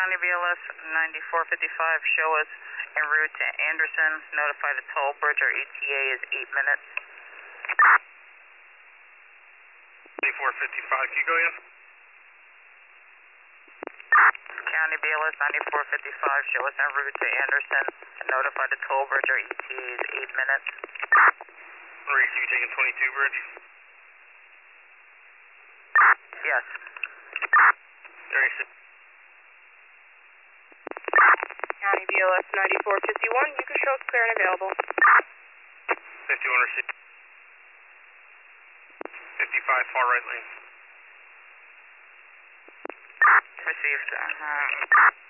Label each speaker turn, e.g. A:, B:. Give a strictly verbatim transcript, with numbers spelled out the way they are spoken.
A: County B L S ninety-four fifty-five, show us en route to Anderson. Notify the toll bridge, our E T A is eight minutes.
B: ninety-four fifty-five, can you go again?
A: County B L S ninety-four fifty-five, show us en route to Anderson. Notify the toll bridge, our E T A is eight minutes.
B: Reese, you taking twenty-two bridge?
A: Yes.
B: Reese.
C: County B L S ninety-four fifty-one, you can show us clear and available.
B: fifty-one received. fifty-five, far right lane.
A: Received. Uh-huh.